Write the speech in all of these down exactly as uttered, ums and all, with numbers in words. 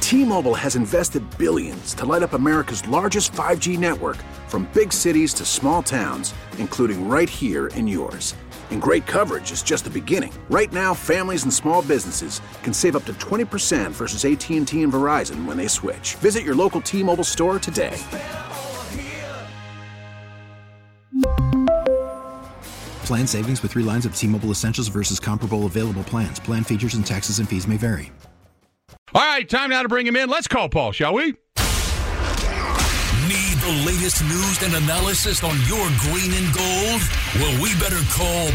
T-Mobile has invested billions to light up America's largest five G network, from big cities to small towns, including right here in yours. And great coverage is just the beginning. Right now, families and small businesses can save up to twenty percent versus A T and T and Verizon when they switch. Visit your local T-Mobile store today. Plan savings with three lines of T-Mobile Essentials versus comparable available plans. Plan features and taxes and fees may vary. All right, time now to bring him in. Let's call Paul, shall we? Need the latest news and analysis on your green and gold? Well, we better call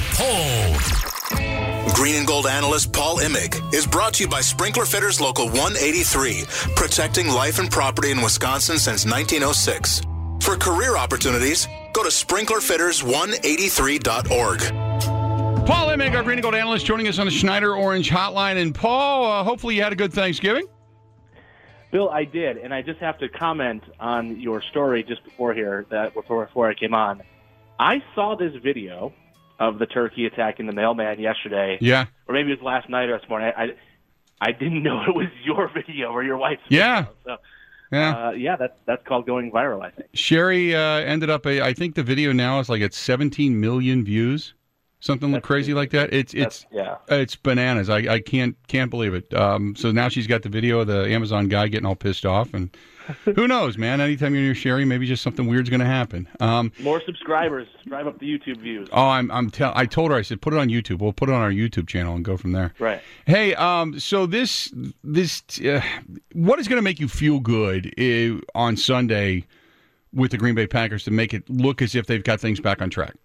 Paul. Green and Gold analyst Paul Imig is brought to you by Sprinkler Fitters Local one eighty-three, protecting life and property in Wisconsin since nineteen oh six. For career opportunities, go to sprinkler fitters one eighty-three dot org. Paul Imig, our Green and Gold analyst, joining us on the Schneider Orange Hotline. And Paul, uh, hopefully you had a good Thanksgiving. Bill, I did, and I just have to comment on your story just before here, that before, before I came on. I saw this video of the turkey attacking the mailman yesterday. Yeah. Or maybe it was last night or this morning. I, I, I didn't know it was your video or your wife's yeah. video. So, yeah. Uh, yeah, that's, that's called going viral, I think. Sherry uh, ended up, a, I think the video now is like at seventeen million views. Something that's crazy like that. It's it's yeah. It's bananas. I, I can't can't believe it. Um, so now she's got the video of the Amazon guy getting all pissed off, and who knows, man? Anytime you're near Sherry, maybe just something weird's going to happen. Um, More subscribers, drive up the YouTube views. Oh, I'm I'm tell I told her, I said put it on YouTube. We'll put it on our YouTube channel and go from there. Right. Hey, um, so this this uh, what is going to make you feel good uh, on Sunday with the Green Bay Packers to make it look as if they've got things back on track?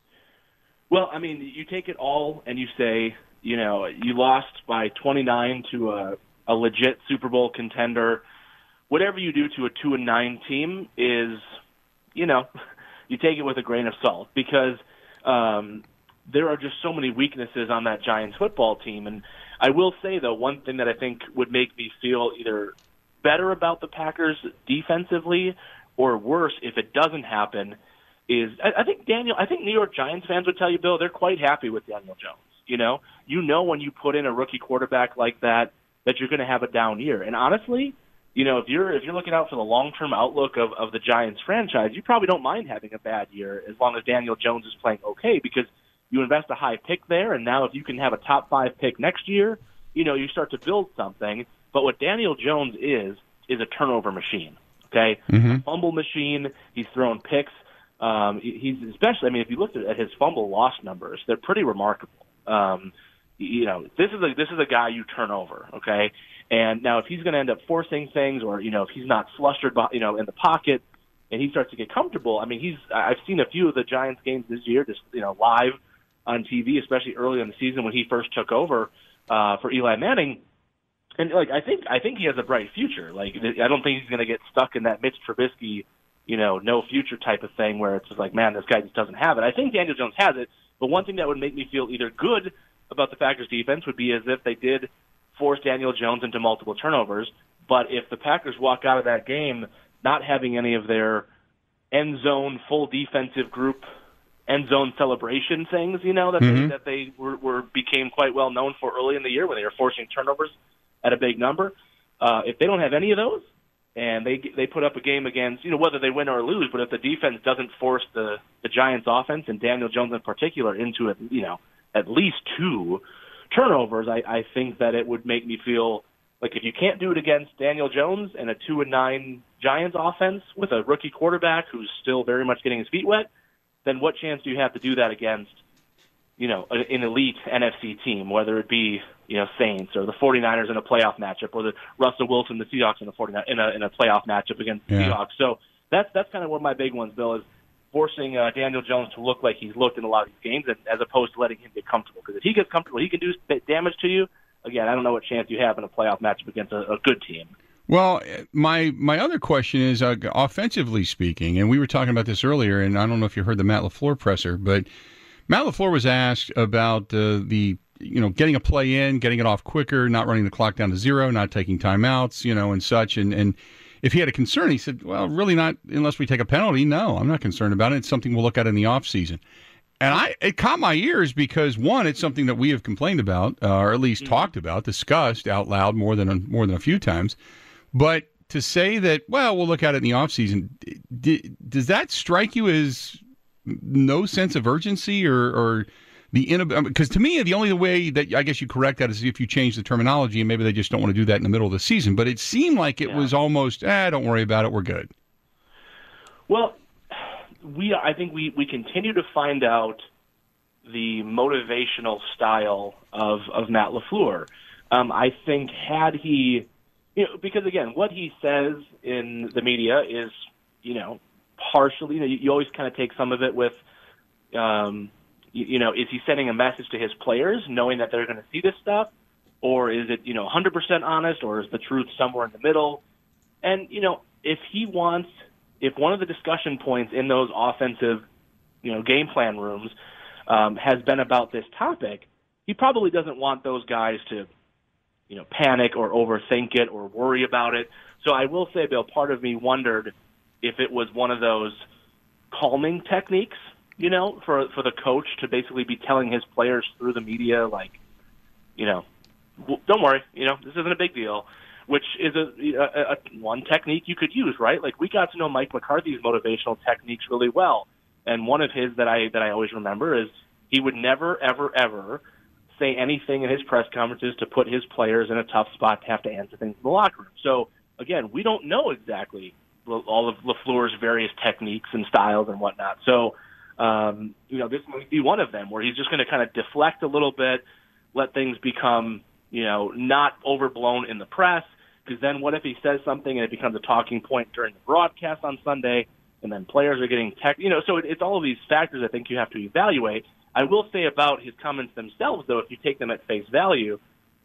Well, I mean, you take it all and you say, you know, you lost by twenty-nine to a, a legit Super Bowl contender. Whatever you do to a two and nine team is, you know, you take it with a grain of salt, because um, there are just so many weaknesses on that Giants football team. And I will say, though, one thing that I think would make me feel either better about the Packers defensively or worse if it doesn't happen is I, I think Daniel, I think New York Giants fans would tell you, Bill, they're quite happy with Daniel Jones. You know, you know when you put in a rookie quarterback like that, that you're going to have a down year. And honestly, you know, if you're if you're looking out for the long-term outlook of, of the Giants franchise, you probably don't mind having a bad year as long as Daniel Jones is playing okay, because you invest a high pick there, and now if you can have a top five pick next year, you know, you start to build something. But what Daniel Jones is, is a turnover machine, okay? Mm-hmm. A fumble machine. He's throwing picks. Um, he's especially, I mean, if you look at his fumble loss numbers, they're pretty remarkable. Um, you know, this is a this is a guy you turn over, okay? And now if he's going to end up forcing things, or you know, if he's not flustered, you know, in the pocket, and he starts to get comfortable, I mean, he's I've seen a few of the Giants games this year, just you know, live on T V, especially early in the season when he first took over uh, for Eli Manning. And like I think I think he has a bright future. Like I don't think he's going to get stuck in that Mitch Trubisky, you know, no future type of thing where it's just like, man, this guy just doesn't have it. I think Daniel Jones has it, but one thing that would make me feel either good about the Packers defense would be as if they did force Daniel Jones into multiple turnovers, but if the Packers walk out of that game not having any of their end zone, full defensive group, end zone celebration things, you know, that mm-hmm. they, that they were, were became quite well known for early in the year when they were forcing turnovers at a big number, uh, if they don't have any of those, and they they put up a game against, you know, whether they win or lose, but if the defense doesn't force the, the Giants offense, and Daniel Jones in particular, into, it, you know, at least two turnovers, I, I think that it would make me feel like if you can't do it against Daniel Jones and a two and nine Giants offense with a rookie quarterback who's still very much getting his feet wet, then what chance do you have to do that against, you know, an elite N F C team, whether it be, you know, Saints or the 49ers in a playoff matchup, or the Russell Wilson, the Seahawks in a forty-nine in a in a playoff matchup against the yeah. Seahawks. So that's that's kind of one of my big ones, Bill, is forcing uh, Daniel Jones to look like he's looked in a lot of these games, and, as opposed to letting him get comfortable. Because if he gets comfortable, he can do damage to you. Again, I don't know what chance you have in a playoff matchup against a, a good team. Well, my my other question is, uh, offensively speaking, and we were talking about this earlier, and I don't know if you heard the Matt LaFleur presser, but Matt LaFleur was asked about uh, the, you know, getting a play in, getting it off quicker, not running the clock down to zero, not taking timeouts, you know, and such. And, and if he had a concern, he said, well, really not unless we take a penalty. No, I'm not concerned about it. It's something we'll look at in the offseason. And I it caught my ears because, one, it's something that we have complained about, uh, or at least mm-hmm. talked about, discussed out loud more than a, more than a few times. But to say that, well, we'll look at it in the offseason, d- does that strike you as no sense of urgency or, or the inability? Because to me, the only way that I guess you correct that is if you change the terminology, and maybe they just don't want to do that in the middle of the season. But it seemed like it yeah. was almost, ah, don't worry about it, we're good. Well, we I think we, we continue to find out the motivational style of, of Matt LaFleur. Um, I think had he, you know, because again, what he says in the media is, you know, partially, you know, you, you always kind of take some of it with, um, you, you know, is he sending a message to his players knowing that they're going to see this stuff? Or is it, you know, one hundred percent honest, or is the truth somewhere in the middle? And, you know, if he wants, if one of the discussion points in those offensive, you know, game plan rooms um, has been about this topic, he probably doesn't want those guys to, you know, panic or overthink it or worry about it. So I will say, Bill, part of me wondered if it was one of those calming techniques, you know, for for the coach to basically be telling his players through the media, like, you know, don't worry, you know, this isn't a big deal, which is a, a, a one technique you could use, right? Like, we got to know Mike McCarthy's motivational techniques really well, and one of his that I that I always remember is he would never, ever, ever say anything in his press conferences to put his players in a tough spot to have to answer things in the locker room. So, again, we don't know exactly all of LaFleur's various techniques and styles and whatnot. So, um, you know, this might be one of them where he's just going to kind of deflect a little bit, let things become, you know, not overblown in the press, because then what if he says something and it becomes a talking point during the broadcast on Sunday, and then players are getting tech, you know, so it, it's all of these factors I think you have to evaluate. I will say about his comments themselves, though, if you take them at face value,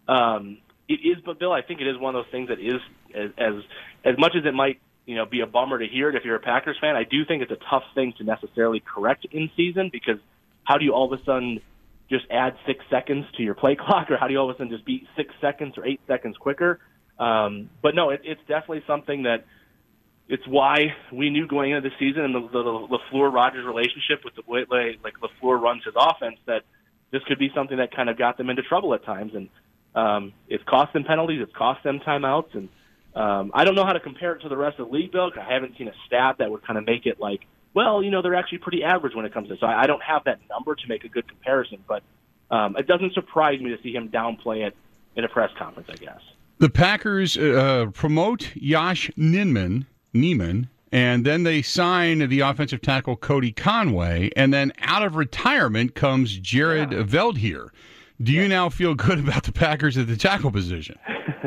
um, it is, but Bill, I think it is one of those things that is, as, as, as much as it might, you know, be a bummer to hear it if you're a Packers fan, I do think it's a tough thing to necessarily correct in season, because how do you all of a sudden just add six seconds to your play clock, or how do you all of a sudden just beat six seconds or eight seconds quicker? Um, but no, it, it's definitely something that it's why we knew going into the season and the, the, the LaFleur-Rodgers relationship with the way like LaFleur runs his offense, that this could be something that kind of got them into trouble at times. And um, it's cost them penalties, it's cost them timeouts, and um, I don't know how to compare it to the rest of the league, Bill, because I haven't seen a stat that would kind of make it like, well, you know, they're actually pretty average when it comes to this. So I, I don't have that number to make a good comparison, but um, it doesn't surprise me to see him downplay it in a press conference, I guess. The Packers uh, promote Josh Nijman, Neiman, and then they sign the offensive tackle Cody Conway, and then out of retirement comes Jared yeah. Veldheer. Do you yeah. now feel good about the Packers at the tackle position?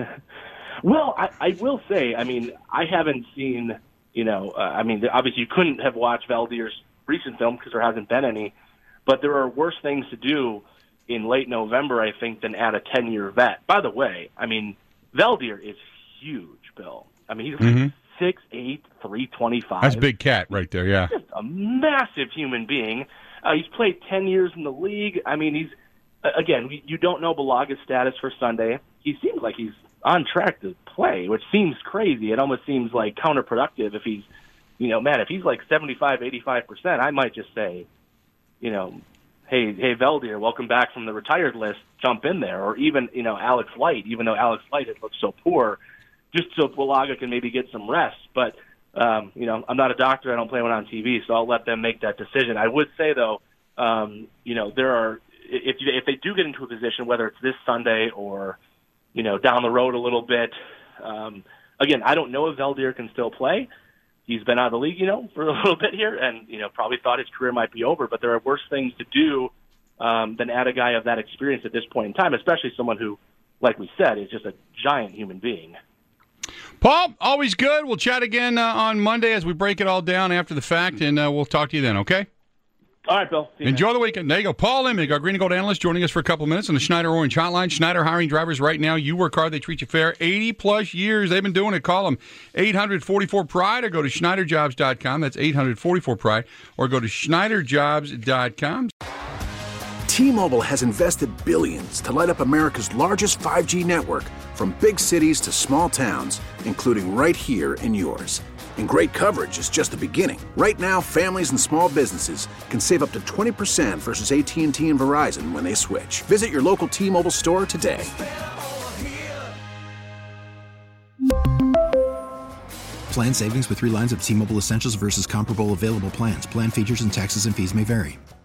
Well, I, I will say, I mean, I haven't seen, you know, uh, I mean, obviously you couldn't have watched Veldheer's recent film because there hasn't been any, but there are worse things to do in late November, I think, than add a ten-year vet. By the way, I mean, Veldheer is huge, Bill. I mean, he's mm-hmm. like six eight, three twenty-five. That's a big cat right there, yeah. Just a massive human being. Uh, he's played ten years in the league. I mean, he's, uh, again, you don't know Balaga's status for Sunday. He seems like he's on track to play, which seems crazy. It almost seems like counterproductive if he's, you know, man, if he's like seventy-five, eighty-five percent, I might just say, you know, hey, hey, Veldheer, welcome back from the retired list, jump in there. Or even, you know, Alex Light, even though Alex Light has looked so poor, just so Bulaga can maybe get some rest. But, um, you know, I'm not a doctor. I don't play one on T V, so I'll let them make that decision. I would say, though, um, you know, there are, if, you, if they do get into a position, whether it's this Sunday or, you know, down the road a little bit, um, again, I don't know if Veldheer can still play. He's been out of the league, you know, for a little bit here and, you know, probably thought his career might be over, but there are worse things to do um, than add a guy of that experience at this point in time, especially someone who, like we said, is just a giant human being. Paul, always good. We'll chat again uh, on Monday as we break it all down after the fact, and uh, we'll talk to you then, okay? All right, Bill. Enjoy man. the weekend. There you go. Paul Imig, our Green and Gold analyst, joining us for a couple of minutes on the Schneider Orange Hotline. Schneider hiring drivers right now. You work hard, they treat you fair. eighty-plus years they've been doing it. Call them eight hundred forty-four pride or go to Schneider Jobs dot com. That's eight hundred forty-four pride or go to Schneider Jobs dot com. T-Mobile has invested billions to light up America's largest five G network, from big cities to small towns, including right here in yours. And great coverage is just the beginning. Right now, families and small businesses can save up to twenty percent versus A T and T and Verizon when they switch. Visit your local T-Mobile store today. Plan savings with three lines of T-Mobile Essentials versus comparable available plans. Plan features and taxes and fees may vary.